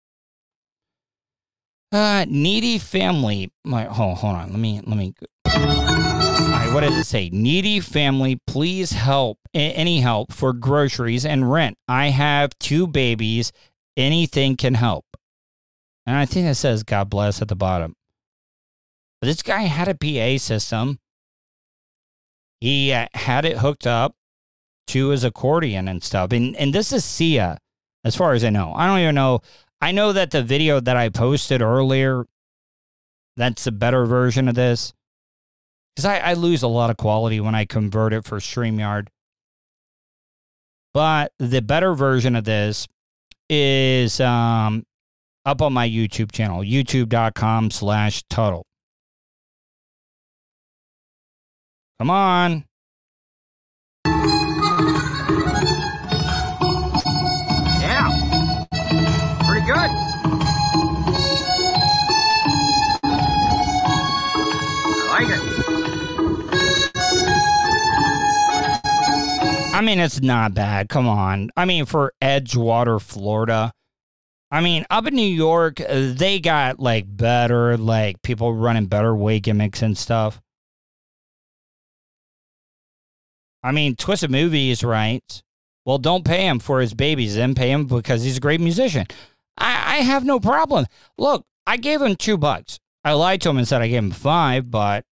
Needy family. Hold on. Let me. All right, what does it say? Needy family, please help. Any help for groceries and rent. I have 2 babies. Anything can help. And I think it says God bless at the bottom. But this guy had a PA system. He had it hooked up to his accordion and stuff. And this is Sia, as far as I know. I don't even know. I know that the video that I posted earlier, that's a better version of this. Because I lose a lot of quality when I convert it for StreamYard. But the better version of this is up on my YouTube channel, youtube.com/Tuttle. Come on. Yeah. Pretty good. I like it. I mean, it's not bad. Come on. I mean, for Edgewater, Florida. I mean, up in New York, they got better, people running better way gimmicks and stuff. I mean, Twisted Movies, right? Well, don't pay him for his babies. Then pay him because he's a great musician. I have no problem. Look, I gave him $2. I lied to him and said I gave him 5, but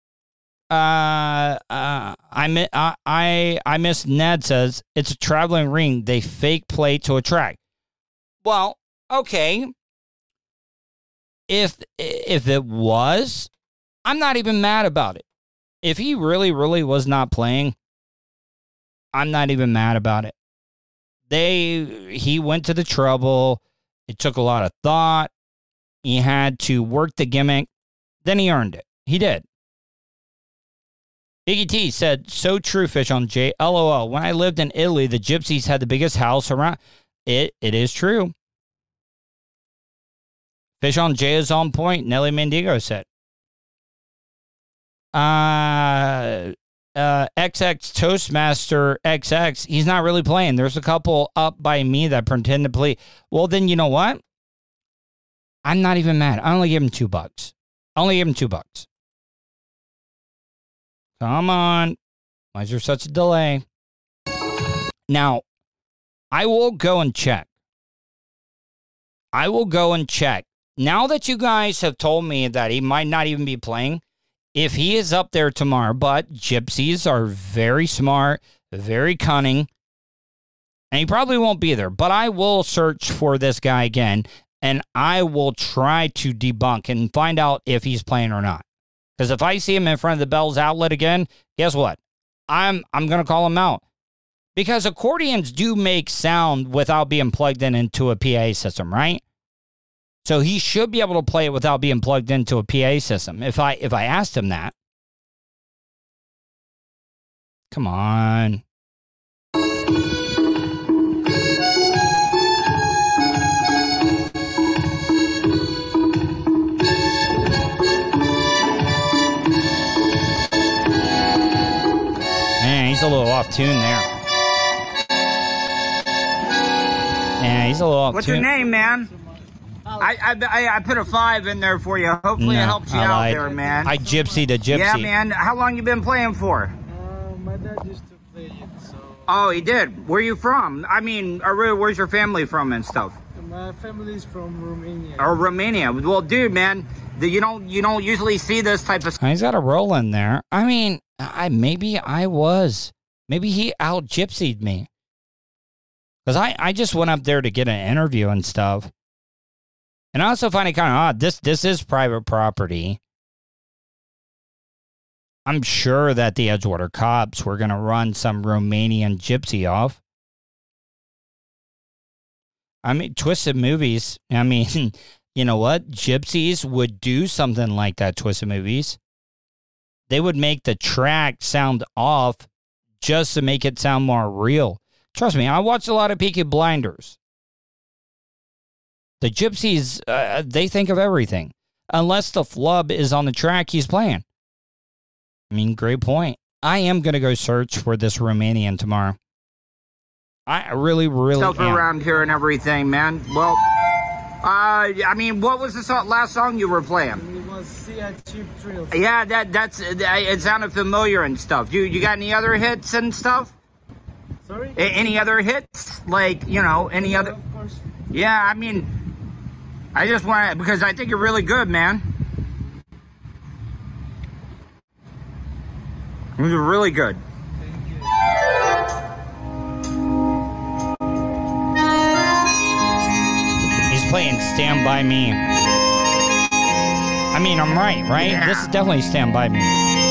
I miss Ned says it's a traveling ring. They fake play to attract. Well, okay. If it was, I'm not even mad about it. If he really, really was not playing, I'm not even mad about it. He went to the trouble. It took a lot of thought. He had to work the gimmick. Then he earned it. He did. Iggy T said, so true, Fish on J. LOL. When I lived in Italy, the gypsies had the biggest house around. It is true. Fish on J is on point. Nelly Mendigo said. XX Toastmaster XX, he's not really playing. There's a couple up by me that pretend to play. Well, then you know what? I'm not even mad. I only gave him $2. Come on. Why is there such a delay? Now, I will go and check. Now that you guys have told me that he might not even be playing, if he is up there tomorrow, but gypsies are very smart, very cunning, and he probably won't be there, but I will search for this guy again, and I will try to debunk and find out if he's playing or not. Because if I see him in front of the Bell's Outlet again, guess what? I'm going to call him out. Because accordions do make sound without being plugged into a PA system, right? So he should be able to play it without being plugged into a PA system. If I asked him that. Come on. Man, he's a little off tune there. Yeah, he's a little off What's tune. your name, man? I put a 5 in there for you. Hopefully it helps you out there, man. I gypsied a gypsy. Yeah, man. How long you been playing for? My dad used to play it, so... Oh, he did? Where you from? I mean, where's your family from and stuff? My family's from Romania. Or Romania. Well, dude, man, you don't usually see this type of... He's got a roll in there. I mean, maybe he out-gypsied me. Because I just went up there to get an interview and stuff. And I also find it kind of odd. This is private property. I'm sure that the Edgewater cops were going to run some Romanian gypsy off. I mean, Twisted Movies. I mean, you know what? Gypsies would do something like that, Twisted Movies. They would make the track sound off just to make it sound more real. Trust me, I watched a lot of Peaky Blinders. The gypsies, they think of everything. Unless the flub is on the track he's playing. I mean, great point. I am going to go search for this Romanian tomorrow. I really stuff am. Around here and everything, man. Well, I mean, what was the last song you were playing? It was See a Cheap Thrills. Yeah, that's it sounded familiar and stuff. You got any other hits and stuff? Sorry? Any other hits? Like, you know, any other... Of course. Yeah, I mean, I just want to... Because I think you're really good, man. You're really good. Thank you. He's playing Stand By Me. I mean, I'm right? Yeah. This is definitely Stand By Me.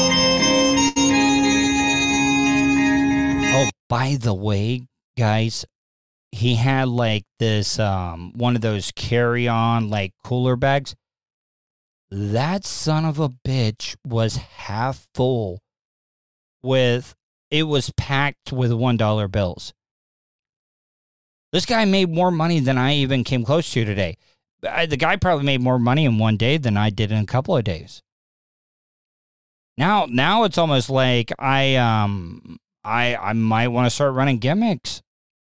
Oh, by the way, guys, he had like this, one of those carry-on, like, cooler bags. That son of a bitch was half full it was packed with $1 bills. This guy made more money than I even came close to today. The guy probably made more money in one day than I did in a couple of days. Now it's almost like I might want to start running gimmicks.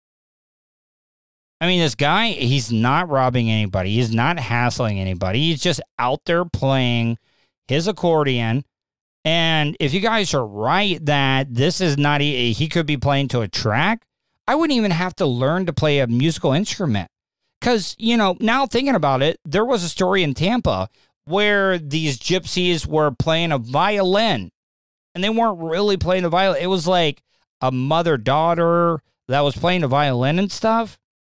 I mean, this guy, he's not robbing anybody. He's not hassling anybody. He's just out there playing his accordion. And if you guys are right that this is not, he could be playing to a track, I wouldn't even have to learn to play a musical instrument. Because, you know, now thinking about it, there was a story in Tampa where these gypsies were playing a violin. And they weren't really playing the violin. It was like a mother-daughter that was playing the violin and stuff.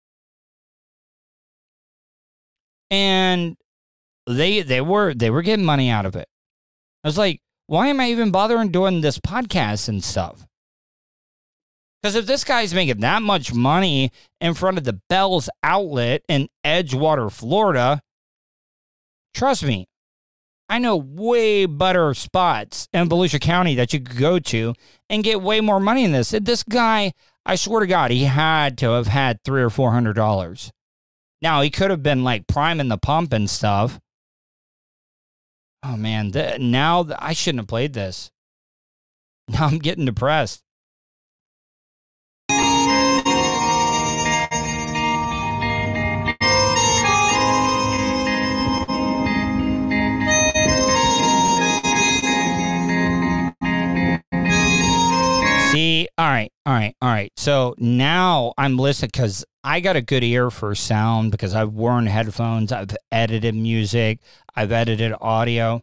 And they were getting money out of it. I was like, why am I even bothering doing this podcast and stuff? Because if this guy's making that much money in front of the Bell's Outlet in Edgewater, Florida, trust me, I know way better spots in Volusia County that you could go to and get way more money in this. This guy, I swear to God, he had to have had $300 or $400. Now, he could have been like priming the pump and stuff. Oh, man, I shouldn't have played this. Now I'm getting depressed. See, all right. So now I'm listening because I got a good ear for sound because I've worn headphones, I've edited music, I've edited audio.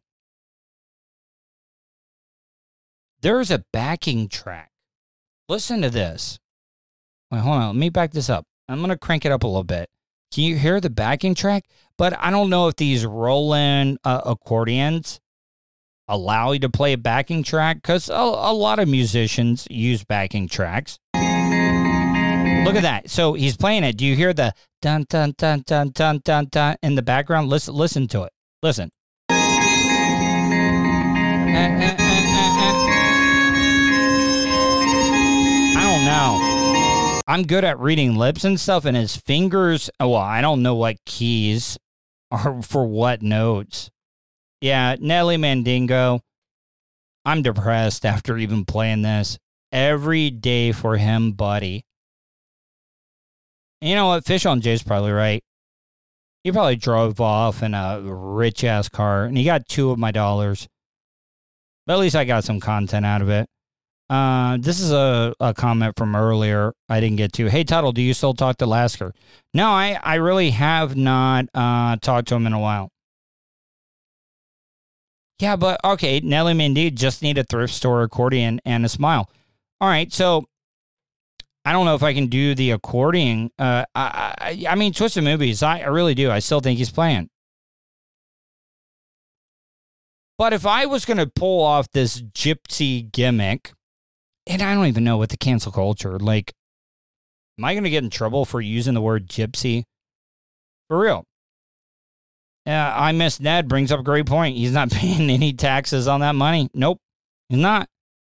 There's a backing track. Listen to this. Wait, hold on. Let me back this up. I'm going to crank it up a little bit. Can you hear the backing track? But I don't know if these Roland accordions allow you to play a backing track because a lot of musicians use backing tracks. Look at that. So he's playing it. Do you hear the dun dun dun dun dun dun dun in the background? Listen to it. Listen. I don't know. I'm good at reading lips and stuff, and his fingers, well, I don't know what keys are for what notes. Yeah, Nelly Mandingo, I'm depressed after even playing this. Every day for him, buddy. You know what? Fish on Jay's probably right. He probably drove off in a rich-ass car, and he got $2 of my dollars. But at least I got some content out of it. This is a comment from earlier I didn't get to. Hey, Tuttle, do you still talk to Lasker? No, I really have not talked to him in a while. Yeah, but okay, Nelly Mindy just need a thrift store accordion and a smile. All right, so I don't know if I can do the accordion. I mean, Twisted Movies, I really do. I still think he's playing. But if I was going to pull off this gypsy gimmick, and I don't even know what the cancel culture, like, am I going to get in trouble for using the word gypsy? For real. I Miss Ned brings up a great point. He's not paying any taxes on that money. Nope, he's not.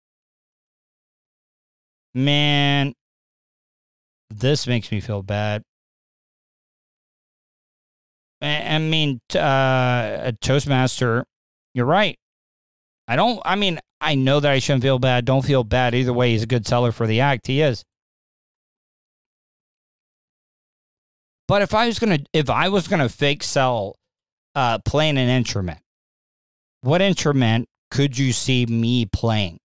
Man, this makes me feel bad. I mean, Toastmaster, you're right. I know that I shouldn't feel bad. Don't feel bad. Either way, he's a good seller for the act. He is. But if I was gonna fake sell playing an instrument, what instrument could you see me playing?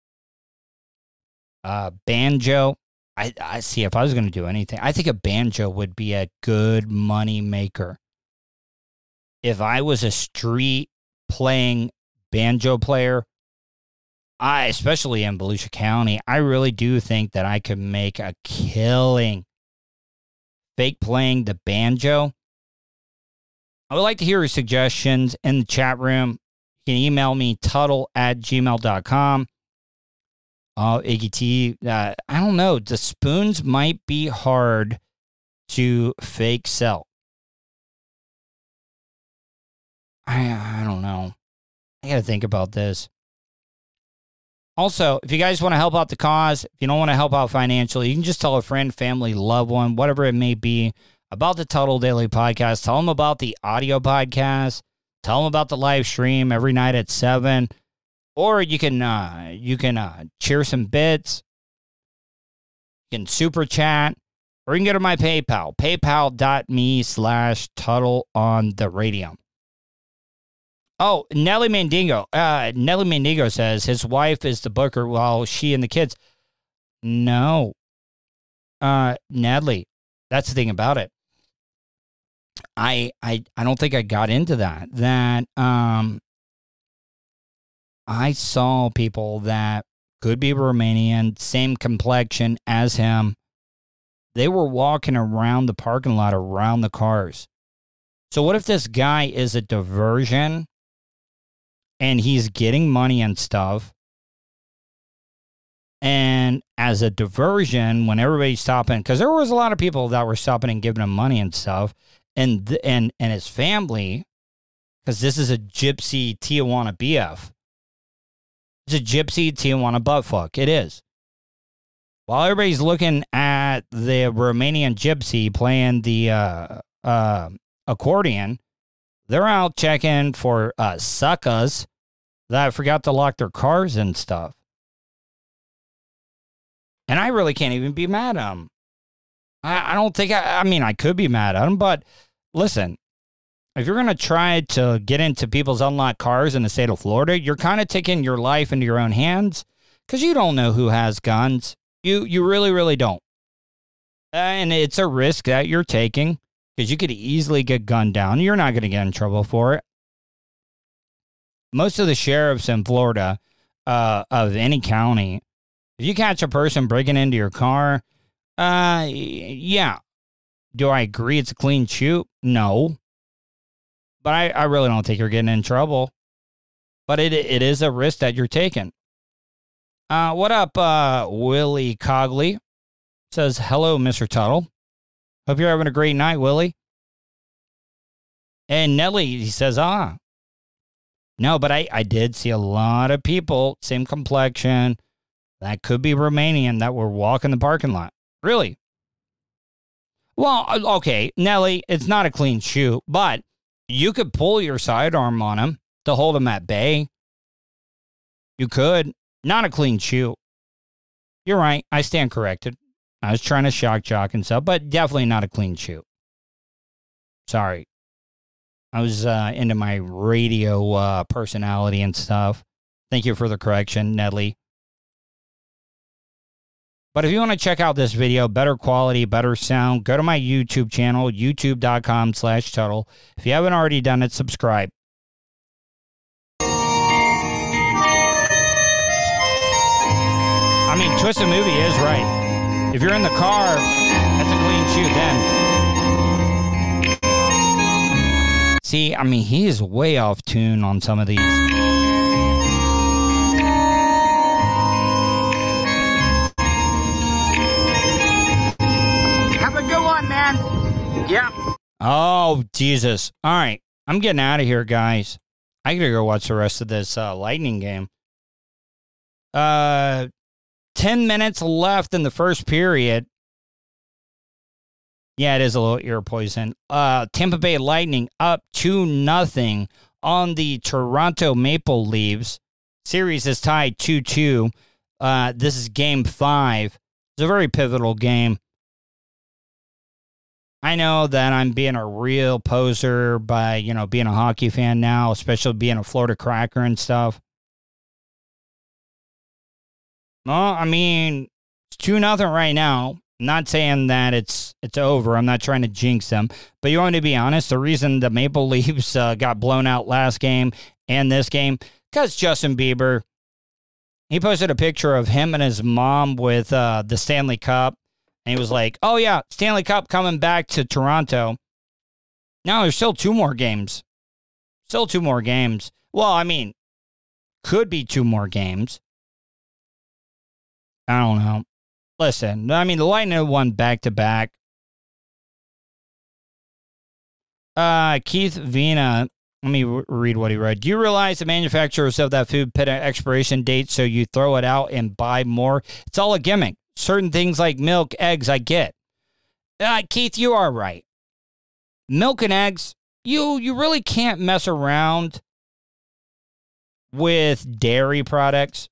Banjo. I see. If I was going to do anything, I think a banjo would be a good money maker. If I was a street playing banjo player, especially in Volusia County, I really do think that I could make a killing fake playing the banjo. I would like to hear your suggestions in the chat room. You can email me, tuttle@gmail.com. Oh, Iggy T, I don't know. The spoons might be hard to fake sell. I don't know. I got to think about this. Also, if you guys want to help out the cause, if you don't want to help out financially, you can just tell a friend, family, loved one, whatever it may be, about the Tuttle Daily Podcast. Tell them about the audio podcast. Tell them about the live stream every night at 7. Or you can cheer some bits. You can super chat. Or you can go to my PayPal. PayPal.me/Tuttle on the radio. Oh, Nelly Mandingo. Nelly Mandingo says his wife is the booker while she and the kids. No. Natalie, that's the thing about it. I don't think I got into that. I saw people that could be Romanian, same complexion as him. They were walking around the parking lot around the cars. So what if this guy is a diversion and he's getting money and stuff? And as a diversion, when everybody's stopping, because there was a lot of people that were stopping and giving him money and stuff, and his family, because this is a gypsy Tijuana BF. It's a gypsy Tijuana buttfuck. It is. While everybody's looking at the Romanian gypsy playing the accordion, they're out checking for suckers that forgot to lock their cars and stuff. And I really can't even be mad at him. I don't think, I mean, I could be mad at him, but listen, if you're going to try to get into people's unlocked cars in the state of Florida, you're kind of taking your life into your own hands because you don't know who has guns. You really, really don't. And it's a risk that you're taking because you could easily get gunned down. You're not going to get in trouble for it. Most of the sheriffs in Florida, of any county, if you catch a person breaking into your car, yeah. Do I agree it's a clean shoot? No. But I really don't think you're getting in trouble. But it is a risk that you're taking. What up, Willie Cogley? Says, hello, Mr. Tuttle. Hope you're having a great night, Willie. And Nelly, he says, no, but I did see a lot of people, same complexion, that could be Romanian, that were walking the parking lot. Really? Well, okay, Nelly, it's not a clean shoot, but you could pull your sidearm on him to hold him at bay. You could. Not a clean shoot. You're right. I stand corrected. I was trying to shock jock and stuff, but definitely not a clean shoot. Sorry. I was into my radio personality and stuff. Thank you for the correction, Nedley. But if you want to check out this video, better quality, better sound, go to my YouTube channel, youtube.com/Tuttle. If you haven't already done it, subscribe. I mean, Twisted Movie is right. If you're in the car, that's a clean shoot then. See, I mean, he is way off tune on some of these. Have a good one, man. Yeah. Oh, Jesus. All right. I'm getting out of here, guys. I gotta go watch the rest of this Lightning game. 10 minutes left in the first period. Yeah, it is a little ear poison. Tampa Bay Lightning up 2-0 on the Toronto Maple Leafs. Series is tied 2-2. This is game 5. It's a very pivotal game. I know that I'm being a real poser by, being a hockey fan now, especially being a Florida Cracker and stuff. Well, I mean, it's 2-0 right now. I'm not saying that it's over. I'm not trying to jinx them. But you want me to be honest, the reason the Maple Leafs got blown out last game and this game, because Justin Bieber, he posted a picture of him and his mom with the Stanley Cup. And he was like, oh, yeah, Stanley Cup coming back to Toronto. Now there's still 2 more games. Still 2 more games. Well, I mean, could be 2 more games. I don't know. Listen, I mean, the Lightning won back-to-back. Keith Vina, let me read what he wrote. Do you realize the manufacturers of that food put an expiration date so you throw it out and buy more? It's all a gimmick. Certain things like milk, eggs, I get. Keith, you are right. Milk and eggs, you really can't mess around with dairy products.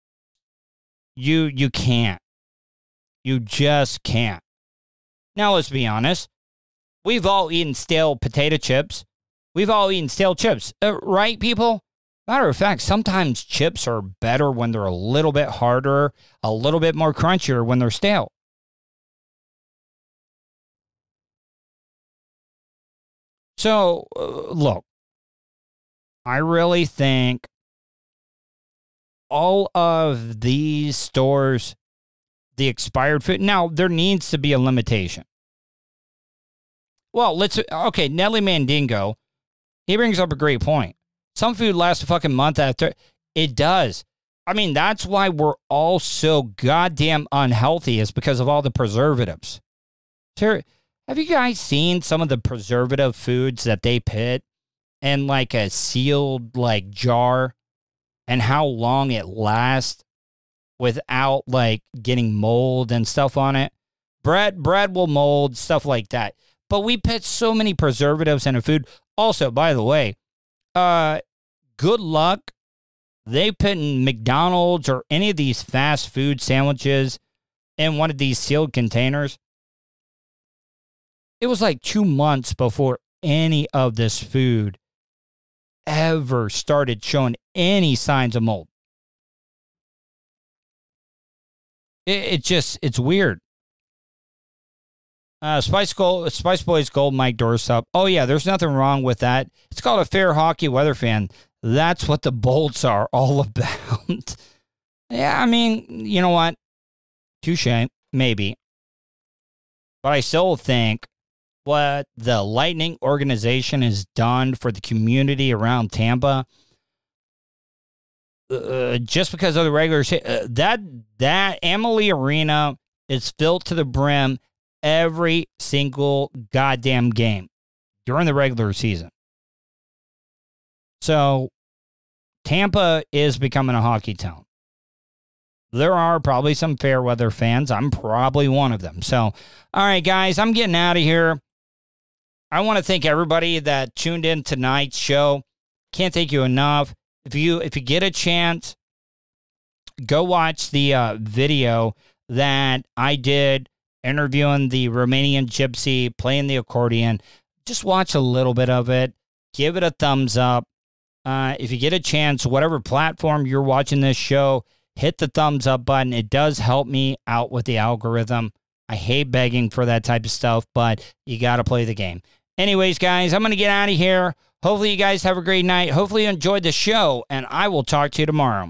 You can't. You just can't. Now, let's be honest. We've all eaten stale potato chips. We've all eaten stale chips. Right, people? Matter of fact, sometimes chips are better when they're a little bit harder, a little bit more crunchier when they're stale. So, look. I really think all of these stores, the expired food, now there needs to be a limitation. Well, okay, Nelly Mandingo, he brings up a great point. Some food lasts a fucking month after. It does. I mean, that's why we're all so goddamn unhealthy, is because of all the preservatives. So, have you guys seen some of the preservative foods that they put in like a sealed jar? And how long it lasts without getting mold and stuff on it. Bread will mold, stuff like that. But we put so many preservatives in a food. Also, by the way, good luck. They put in McDonald's or any of these fast food sandwiches in one of these sealed containers. It was like 2 months before any of this food ever started showing any signs of mold. It's weird. Spice Boys Gold, Mike Dorsop. Oh, yeah, there's nothing wrong with that. It's called a fair hockey weather fan. That's what the bolts are all about. Yeah, I mean, you know what? Touche, maybe. But I still think what the Lightning organization has done for the community around Tampa, just because of the regular that Amalie Arena is filled to the brim every single goddamn game during the regular season. So Tampa is becoming a hockey town. There are probably some fair weather fans. I'm probably one of them. So, all right, guys, I'm getting out of here. I want to thank everybody that tuned in tonight's show. Can't thank you enough. If you get a chance, go watch the video that I did interviewing the Romanian gypsy, playing the accordion. Just watch a little bit of it. Give it a thumbs up. If you get a chance, whatever platform you're watching this show, hit the thumbs up button. It does help me out with the algorithm. I hate begging for that type of stuff, but you got to play the game. Anyways, guys, I'm going to get out of here. Hopefully you guys have a great night. Hopefully you enjoyed the show, and I will talk to you tomorrow.